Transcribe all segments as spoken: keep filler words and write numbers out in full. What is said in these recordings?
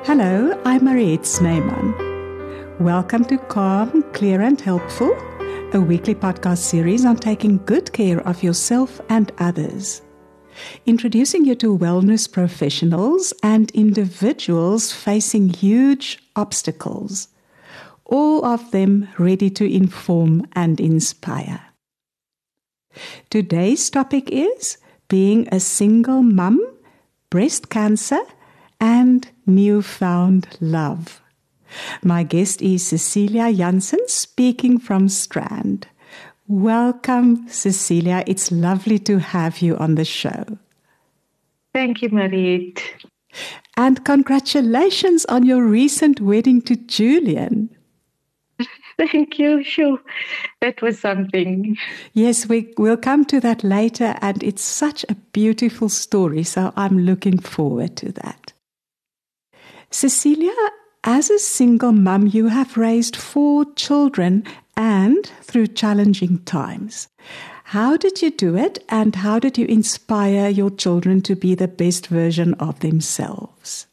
Hello, I'm Mariette Snyman. Welcome to Calm, Clear and Helpful, a weekly podcast series on taking good care of yourself and others. Introducing you to wellness professionals and individuals facing huge obstacles, all of them ready to inform and inspire. Today's topic is being a single mum, breast cancer, and newfound love. My guest is Cecilia Jansen, speaking from Strand. Welcome, Cecilia. It's lovely to have you on the show. Thank you, Mariette. And congratulations on your recent wedding to Julian. Thank you. Sure. That was something. Yes, we, we'll come to that later, and it's such a beautiful story, so I'm looking forward to that. Cecilia, as a single mum, you have raised four children and through challenging times. How did you do it, and how did you inspire your children to be the best version of themselves?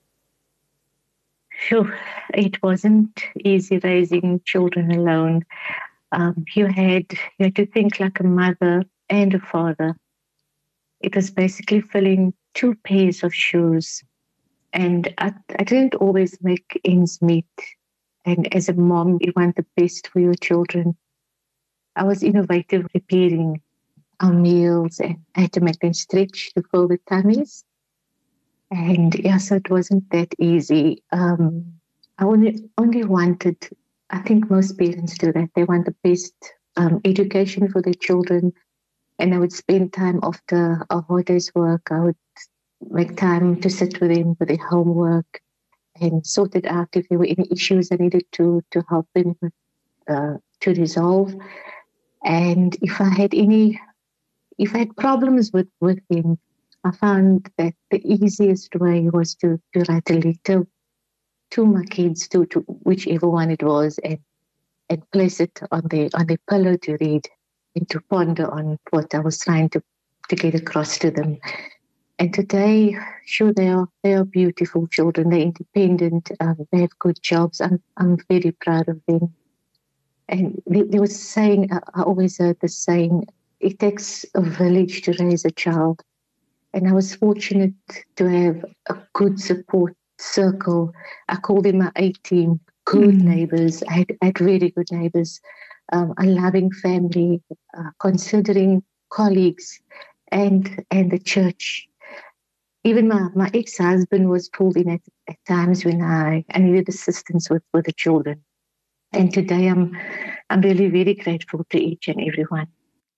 Sure. It wasn't easy raising children alone. Um, you had you had to think like a mother and a father. It was basically filling two pairs of shoes. And I, I didn't always make ends meet. And as a mom, you want the best for your children. I was innovative, preparing our meals, and I had to make them stretch to fill the tummies. And yeah, so it wasn't that easy. Um, I only only wanted, I think most parents do that. They want the best um, education for their children. And I would spend time after a hard day's work. I would make time to sit with them with their homework and sort it out if there were any issues I needed to to help them uh, to resolve. And if I had any, if I had problems with, with him, I found that the easiest way was to, to write a letter to my kids, to, to whichever one it was, and and place it on their on their pillow to read and to ponder on what I was trying to, to get across to them. And today, sure, they are they are beautiful children. They're independent. Um, they have good jobs. I'm I'm very proud of them. And there, there was a saying, I always heard the saying, it takes a village to raise a child. And I was fortunate to have a good support circle. I call them my A-team, good mm. neighbors. I had, I had really good neighbors, um, a loving family, uh, considering colleagues and and the church. Even my, my ex-husband was pulled in at, at times when I, I needed assistance with, with the children. And today I'm I'm really, very grateful to each and every one.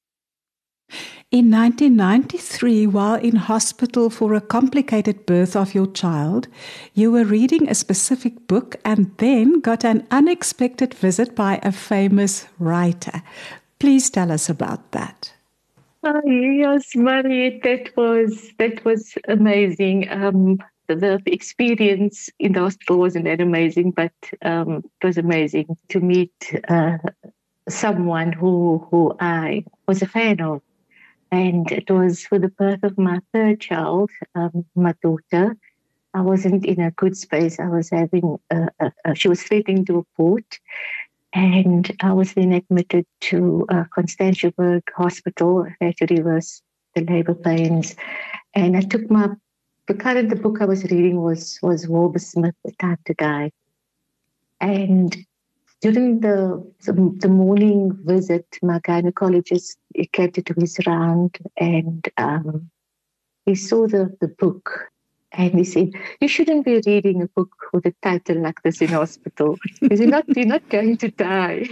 In nineteen ninety-three, while in hospital for a complicated birth of your child, you were reading a specific book and then got an unexpected visit by a famous writer. Please tell us about that. Oh, yes, Marie, that was that was amazing. Um, the, the experience in the hospital wasn't that amazing, but um, it was amazing to meet uh, someone who who I was a fan of. And it was for the birth of my third child, um, my daughter. I wasn't in a good space. I was having, a, a, a, she was threatening to abort. And I was then admitted to uh, Constantiaberg Hospital. I had to reverse the labor pains. And I took my, the kind of the book I was reading was, was Wilbur Smith, The Time to Die. And during the, the the morning visit, my gynecologist, he came to do his round, and um, he saw the, the book. And he said, you shouldn't be reading a book with a title like this in hospital. Because you're not, you're not going to die.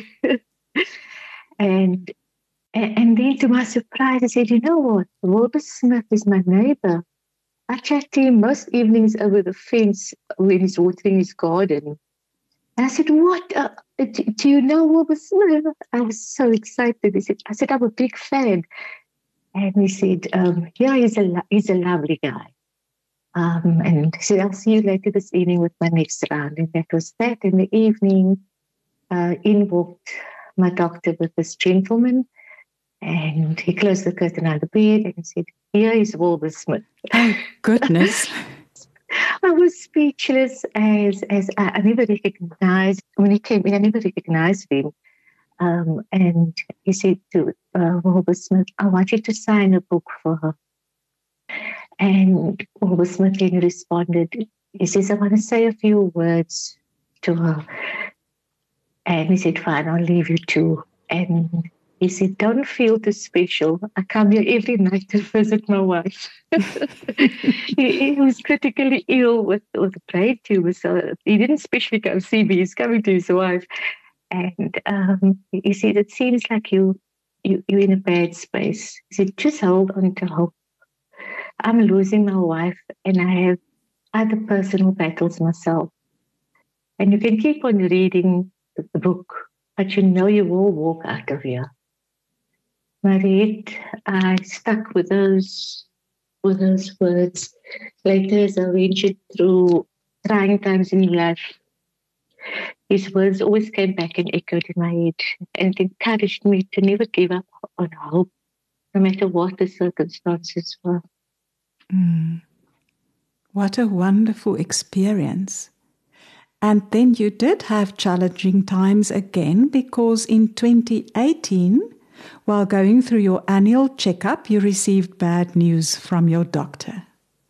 and, and then to my surprise, I said, you know what? Wilbur Smith is my neighbor. I chat to him most evenings over the fence when he's watering his garden. And I said, what? Uh, do, do you know Wilbur Smith? I was so excited. He said, I said, I'm a big fan. And he said, um, yeah, he's a, he's a lovely guy. Um, and he said, I'll see you later this evening with my next round. And that was that. In the evening, uh, in walked my doctor with this gentleman. And he closed the curtain on the bed and he said, here is Wilbur Smith. Oh, goodness. I was speechless as as I, I never recognized when he came in. I never recognized him, um, and he said to uh, Wilbur Smith, "I want you to sign a book for her." And Wilbur Smith then responded. He says, "I want to say a few words to her." And he said, "Fine, I'll leave you to." And he said, "Don't feel too special. I come here every night to visit my wife." he, he was critically ill with, with brain tumor, so he didn't specially come see me. He's coming to his wife. And um, he said, "It seems like you, you, you're in a bad space." He said, "Just hold on to hope. I'm losing my wife, and I have other personal battles myself. And you can keep on reading the book, but you know you will walk out of here." Mariette, I stuck with those with those words. Later, as I ventured through trying times in life, his words always came back and echoed in my head, and it encouraged me to never give up on hope, no matter what the circumstances were. Mm. What a wonderful experience. And then you did have challenging times again, because in twenty eighteen, while going through your annual checkup, you received bad news from your doctor.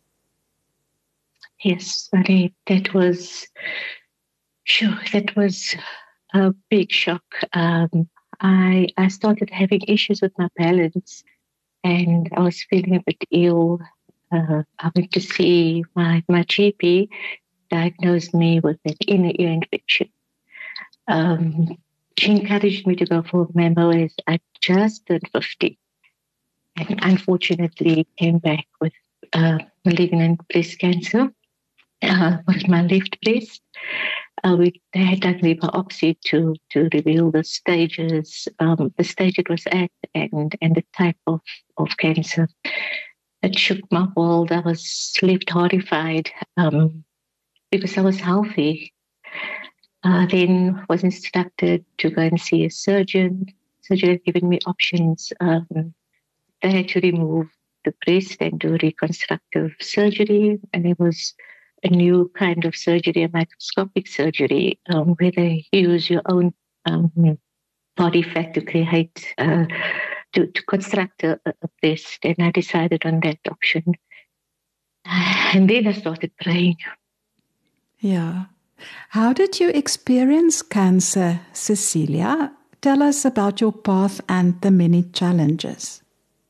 Yes, Marie, that was, sure, that was a big shock. Um, I I started having issues with my balance, and I was feeling a bit ill. Uh, I went to see my, my G P, diagnosed me with an inner ear infection. Um, she encouraged me to go for mammo as I just turned fifty, and unfortunately came back with uh, malignant breast cancer uh, with my left breast. Uh, we they had done the biopsy to to reveal the stages, um, the stage it was at, and and the type of, of cancer. It shook my world. I was left horrified um, because I was healthy. Uh, then was instructed to go and see a surgeon. Surgeon had given me options. Um, they had to remove the breast and do reconstructive surgery, and it was a new kind of surgery, a microscopic surgery, um, where they use your own um, body fat to create, uh, to, to construct a, a breast. And I decided on that option. And then I started praying. Yeah. How did you experience cancer, Cecilia? Tell us about your path and the many challenges.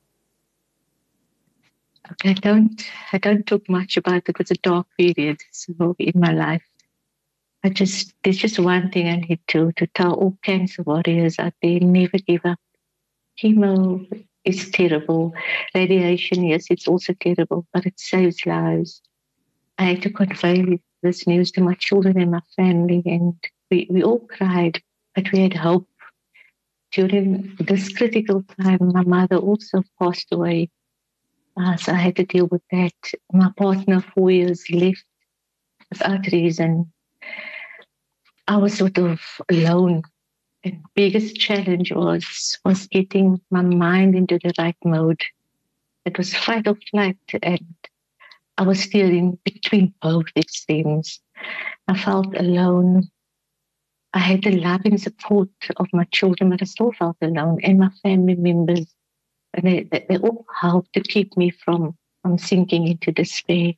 Okay, I don't, I don't talk much about it. It was a dark period so in my life. I just, there's just one thing I need to, to tell all cancer warriors out there: never give up. Chemo is terrible. Radiation, yes, it's also terrible, but it saves lives. I had to convey this news to my children and my family, and we, we all cried, but we had hope. During this critical time, my mother also passed away. Uh, so I had to deal with that. My partner, four years left without reason. I was sort of alone. And biggest challenge was was getting my mind into the right mode. It was fight or flight, and I was steering between both extremes. I felt alone. I had the love and support of my children, but I still felt alone, and my family members. And they, they, they all helped to keep me from, from sinking into despair.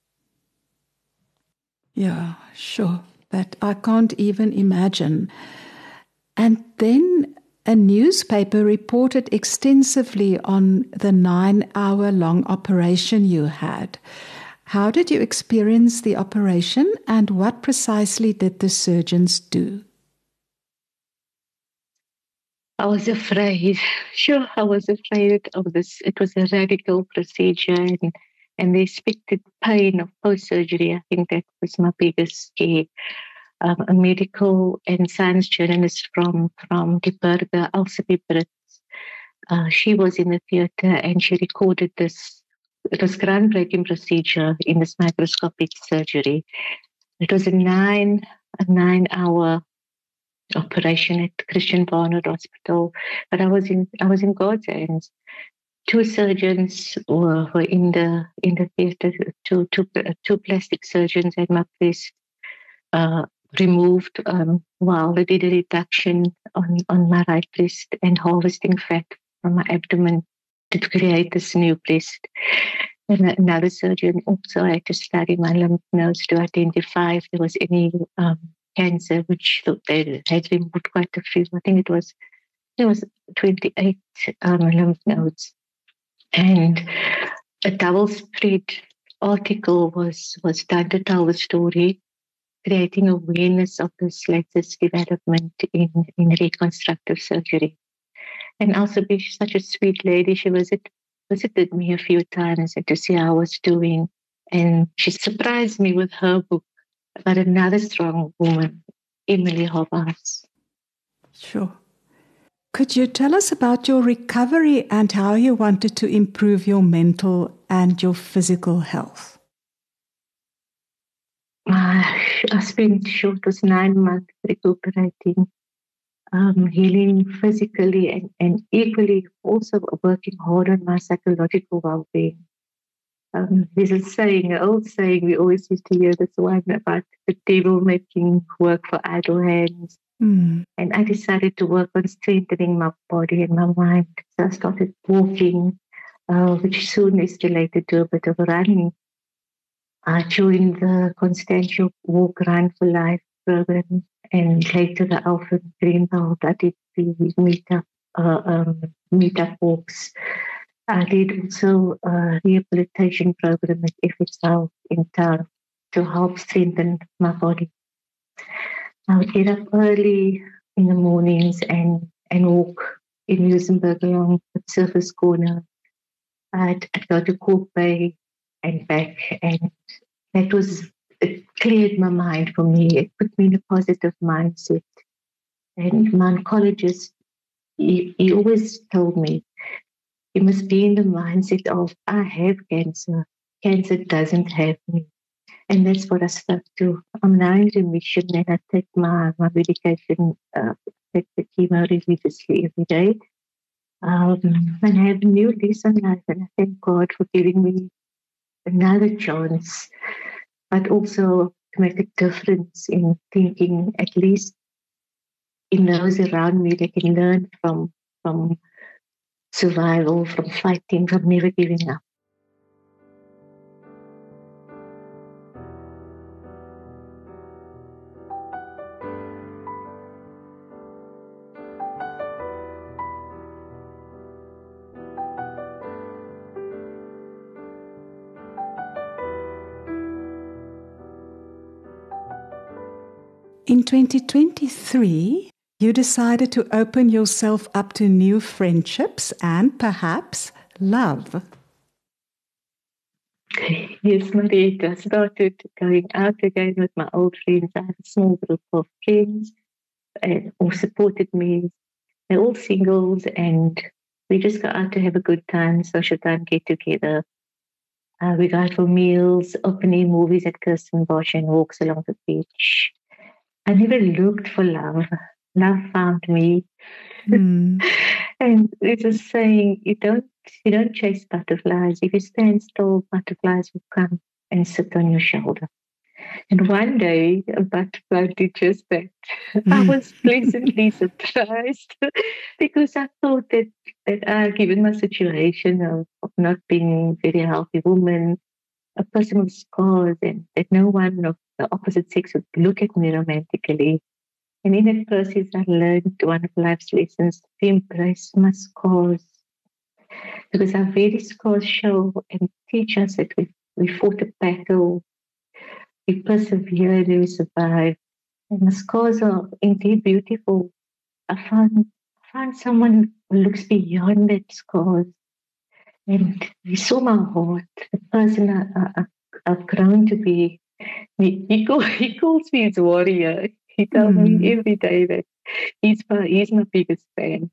Yeah, sure. That I can't even imagine. And then a newspaper reported extensively on the nine-hour-long operation you had. How did you experience the operation, and what precisely did the surgeons do? I was afraid. Sure, I was afraid of this. It was a radical procedure, and, and the expected pain of post-surgery. I think that was my biggest scare. Um, a medical and science journalist from, from Die Burger, Elsie Brits, uh, she was in the theatre and she recorded this. It was groundbreaking procedure in this microscopic surgery. It was a nine, a nine-hour operation at Christian Barnard Hospital, but I was in I was in God's hands. two surgeons were, were in the in the theatre. Two, two, two plastic surgeons had my breast uh, removed um, while they did a reduction on, on my right breast and harvesting fat from my abdomen to create this new breast. And another surgeon also had to study my lymph nodes to identify if there was any um, cancer, which they had removed quite a few. I think it was it was twenty-eight um, lymph nodes. And a double spread article was, was done to tell the story, creating awareness of this latest development in, in reconstructive surgery. And also, she's such a sweet lady. She visit, visited me a few times to see how I was doing. And she surprised me with her book about another strong woman, Emily Habermas. Sure. Could you tell us about your recovery and how you wanted to improve your mental and your physical health? Uh, I spent short was nine months recuperating, um, healing physically and, and equally also working hard on my psychological well-being. Um, there's a saying, an old saying, we always used to hear this one about the devil making work for idle hands. Mm. And I decided to work on strengthening my body and my mind. So I started walking, uh, which soon is related to a bit of running. I joined the Constantia Walk Run for Life program and later the Alfred Greenbelt. I did the meetup, uh, um, meetup walks. I did also a rehabilitation program at F S L in town to help strengthen my body. I would get up early in the mornings and, and walk in Muizenberg along the Surface Corner. I'd, I'd go to Cork Bay and back, and that was, it cleared my mind for me. It put me in a positive mindset. And my oncologist, he, he always told me, you must be in the mindset of, I have cancer. Cancer doesn't have me. And that's what I stuck to. I'm now in remission and I take my, my medication, uh, take the chemo religiously every day. Um, and I have a new lease on life, and I thank God for giving me another chance, but also to make a difference in thinking, at least in those around me, they can learn from, from survival, from fighting, from never giving up. In twenty twenty-three, you decided to open yourself up to new friendships and perhaps love. Yes, Marita. I started going out again with my old friends. I have a small group of friends and who supported me. They're all singles, and we just go out to have a good time, social time, get together. Uh, we go out for meals, opening movies at Kirstenbosch and walks along the beach. I never looked for love. Love found me. Mm. And it's a saying, you don't you don't chase butterflies. If you stand still, butterflies will come and sit on your shoulder. And one day, a butterfly did just that. Mm. I was pleasantly surprised because I thought that, that uh, given my situation of, of not being a very healthy woman, a person with scars, and that no one of the opposite sex would look at me romantically. And in that process, I learned one of life's lessons to embrace my scars. Because our very scars show and teach us that we, we fought a battle, we persevered, we survived. And the scars are indeed beautiful. I found, I found someone who looks beyond that scars. And he saw my heart, the person I, I, I've grown to be. He, he, call, he calls me his warrior. He tells mm. me every day that he's my, he's my biggest fan.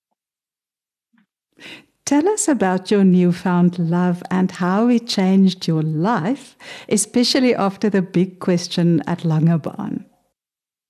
Tell us about your newfound love and how it changed your life, especially after the big question at Langebaan.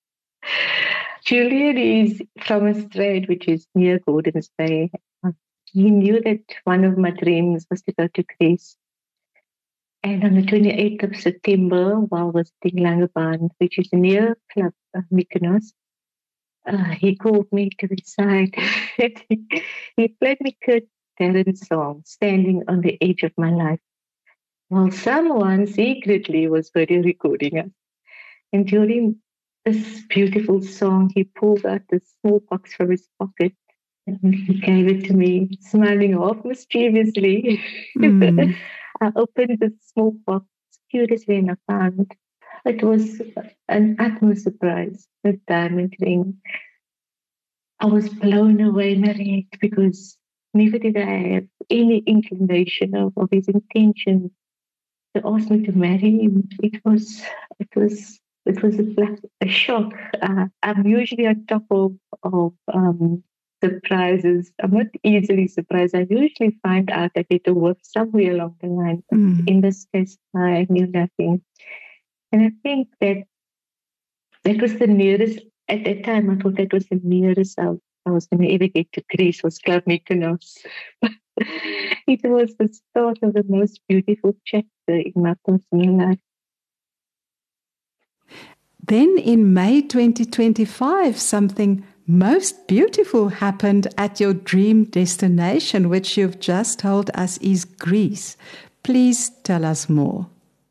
Julian is from Australia, which is near Gordons Bay. he knew that one of my dreams was to go to Greece. And on the twenty-eighth of September, while visiting Langebaan, which is near Club uh, Mykonos, uh, he called me to his side. He played me Kurt Darren's song, Standing on the Edge of My Life, while someone secretly was video recording us. And during this beautiful song, he pulled out the small box from his pocket and he gave it to me, smiling half mischievously. Mm. I opened the small box curiously and I found it was an utmost surprise, a diamond ring. I was blown away, Mariette, because never did I have any inclination of, of his intention to ask me to marry him. It was, it was, it was a, a shock. Uh, I'm usually on top of, of um, surprises. I'm not easily surprised. I usually find out that it'll work somewhere along the line. But Mm. in this case, I knew nothing. And I think that that was the nearest, at that time, I thought that was the nearest I, I was going to ever get to Greece, was Club Mykonos. It was the start of the most beautiful chapter in my personal life. Then in May twenty twenty-five, something most beautiful happened at your dream destination, which you've just told us is Greece. Please tell us more.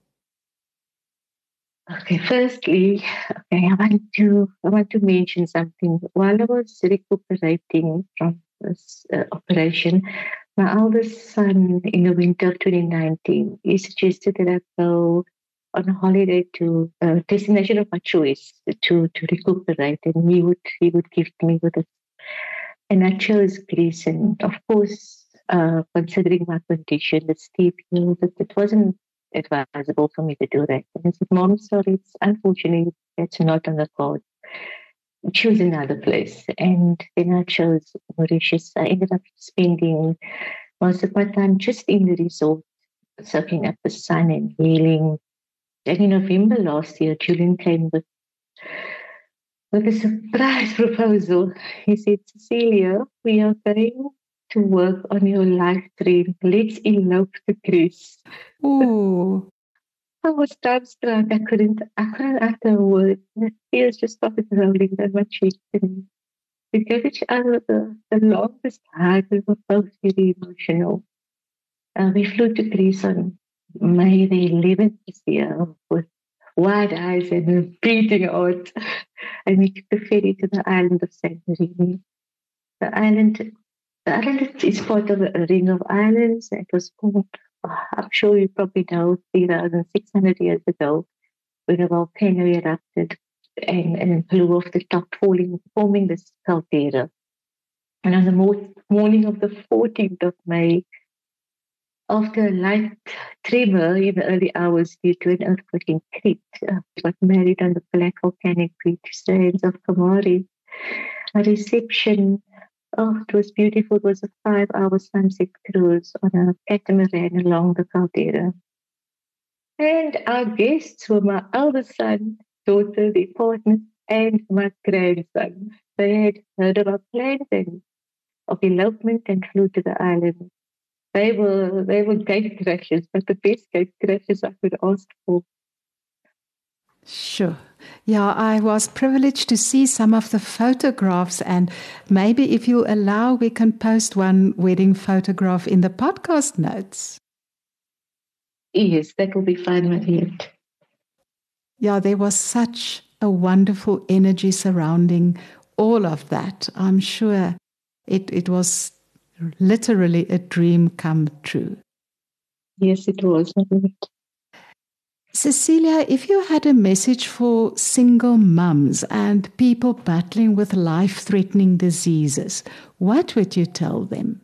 Okay, firstly, okay, I want to I want to mention something. While I was recuperating from this uh, operation, my eldest son, in the winter of twenty nineteen, he suggested that I go on a holiday to a destination of my choice to to recuperate, and he would he would gift me with it. And I chose Greece, and of course, uh, considering my condition, the steep hills, it, it wasn't advisable for me to do that. And I said, Mom, sorry, it's unfortunately that's not on the card. Choose another place. And then I chose Mauritius. I ended up spending most of my time just in the resort, soaking up the sun and healing. And in November last year, Julian came with, with a surprise proposal. He said, Cecilia, we are going to work on your life dream. Let's elope to Greece. Oh, I was dumbstruck. I couldn't, I couldn't utter a word. The tears just started rolling down my cheeks. And we gave each other the, the longest hug. We were both very emotional. Uh, we flew to Greece on May the eleventh this year with wide eyes and a beating heart. And we took the ferry to the island of Santorini. The island, the island is part of a ring of islands. It was called, I'm sure you probably know, three thousand six hundred years ago, when a volcano erupted and, and blew off the top, falling, forming this caldera. And on the mo- morning of the fourteenth of May, after a light tremor in the early hours due to an earthquake in Crete, uh, got married on the black volcanic beach sands of Kamari. A reception, oh, it was beautiful. It was a five-hour sunset cruise on a catamaran along the caldera. And our guests were my eldest son, daughter, the partner, and my grandson. They had heard of our plans and of elopement and flew to the island. They were they were gate crashes, but the best gate crashes I could ask for. sure. Yeah, I was privileged to see some of the photographs, and maybe if you allow, we can post one wedding photograph in the podcast notes. Yes, that will be fine, Mariette. Yeah, there was such a wonderful energy surrounding all of that. I'm sure it, it was literally a dream come true. Yes, it was, Mariette. Cecilia, if you had a message for single mums and people battling with life-threatening diseases, what would you tell them?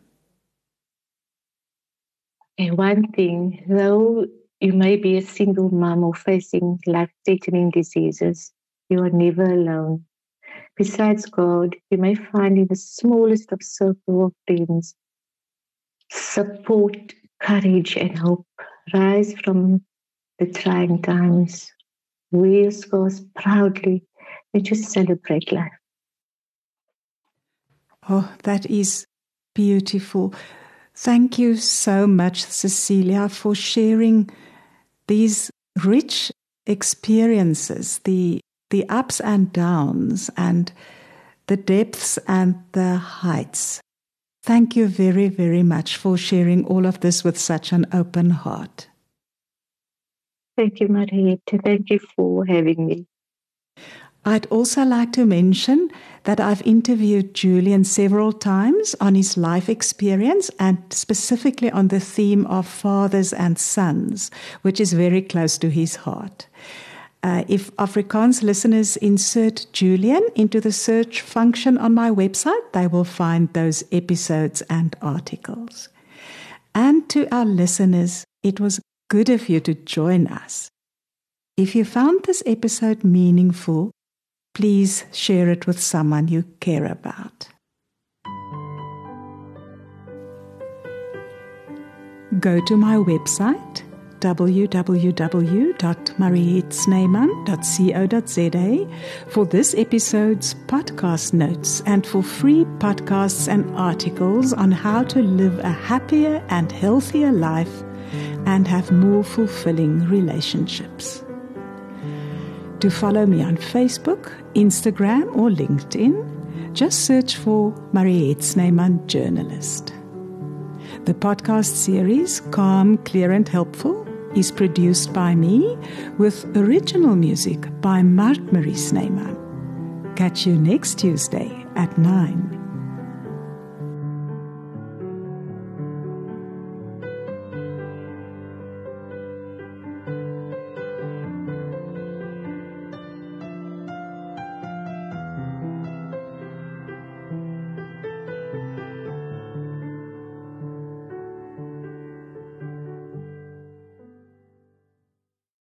Okay, one thing, though you may be a single mom or facing life-threatening diseases, you are never alone. Besides God, you may find in the smallest of circle of friends support, courage, and hope. Rise from the trying times. Wear your scars proudly and just celebrate life. Oh, that is beautiful. Thank you so much, Cecilia, for sharing these rich experiences, the the ups and downs, and the depths and the heights. Thank you very, very much for sharing all of this with such an open heart. Thank you, Mariette. Thank you for having me. I'd also like to mention that I've interviewed Julian several times on his life experience and specifically on the theme of fathers and sons, which is very close to his heart. Uh, if Afrikaans listeners insert Julian into the search function on my website, they will find those episodes and articles. And to our listeners, it was good of you to join us. If you found this episode meaningful, please share it with someone you care about. Go to my website, w w w dot mariette snyman dot co dot z a, for this episode's podcast notes and for free podcasts and articles on how to live a happier and healthier life and have more fulfilling relationships. To follow me on Facebook, Instagram, or LinkedIn, just search for Mariette Snyman Journalist. The podcast series, Calm, Clear and Helpful, is produced by me with original music by Mart Marie Snyman. Catch you next Tuesday at nine.